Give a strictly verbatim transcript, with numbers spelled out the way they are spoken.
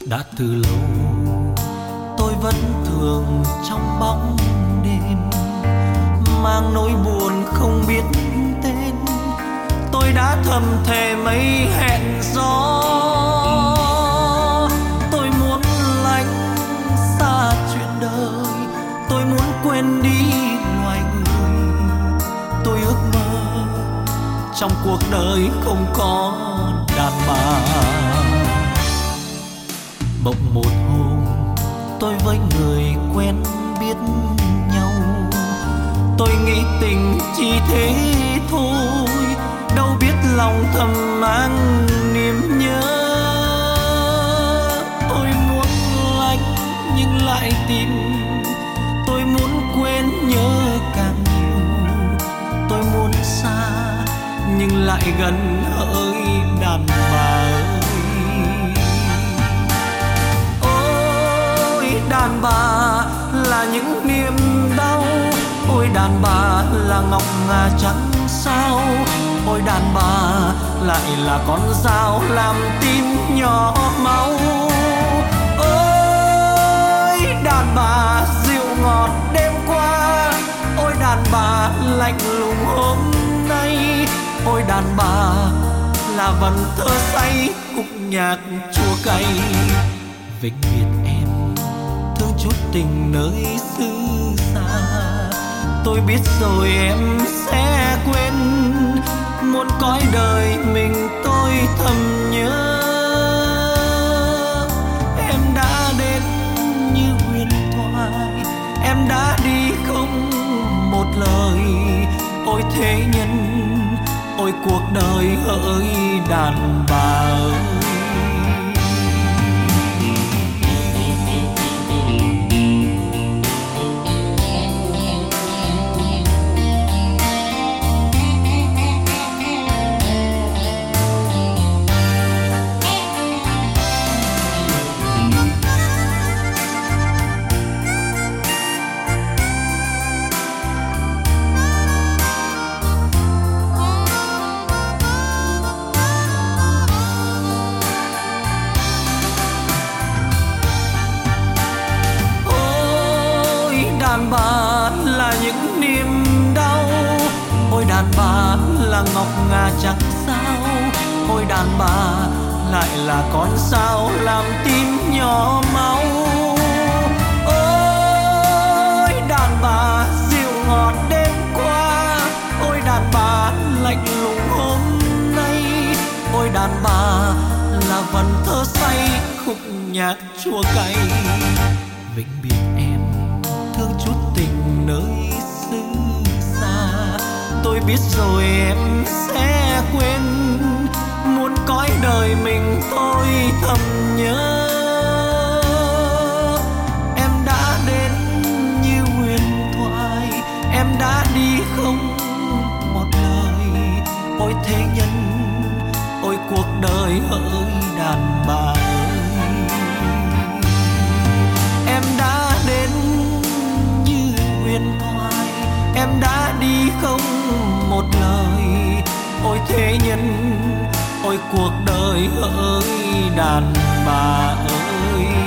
Đã từ lâu tôi vẫn thường trong bóng đêm, mang nỗi buồn không biết tên. Tôi đã thầm thề mấy hẹn gió, tôi muốn lánh xa chuyện đời, tôi muốn quên đi loài người. Tôi ước mơ trong cuộc đời không có đàn bà. Bỗng một hôm tôi với người quen biết nhau, tôi nghĩ tình chỉ thế thôi, đâu biết lòng thầm mang niềm nhớ. Tôi muốn lánh nhưng lại tìm, tôi muốn quên nhớ càng nhiều. Tôi muốn xa nhưng lại gần hỡi đàn bà ơi. Ôi đàn bà là những niềm đau, ôi đàn bà là ngọc ngà trắng sao. Ôi đàn bà lại là con dao làm tim nhỏ máu. Ôi đàn bà dịu ngọt đêm qua, ôi đàn bà lạnh lùng hôm nay. Ôi đàn bà là vần thơ say khúc nhạc chua cay. Vĩnh biệt em thương chút tình nơi xứ xa, tôi biết rồi em sẽ quên. Muốn cõi đời mình tôi thầm nhớ, em đã đến như huyền thoại, em đã đi không một lời. Ôi thế nhân, ôi cuộc đời hỡi đàn bà ơi. Đàn bà là những niềm đau, ôi đàn bà là ngọc ngà chẳng sao. Ôi đàn bà lại là con sao làm tim nhỏ máu. Ôi đàn bà dịu ngọt đêm qua, ôi đàn bà lạnh lùng hôm nay. Ôi đàn bà là vần thơ say khúc nhạc chua cay. Vĩnh biệt em thương chút tình nơi xứ xa, tôi biết rồi em sẽ quên. Muốn cõi đời mình tôi thầm nhớ, em đã đến như huyền thoại, em đã đi không một lời. Ôi thế nhân, ôi cuộc đời hỡi đàn bà ơi. Em đã đến như huyền thoại, em đã đi không một lời. Ôi thế nhân, ôi cuộc đời hỡi đàn bà ơi.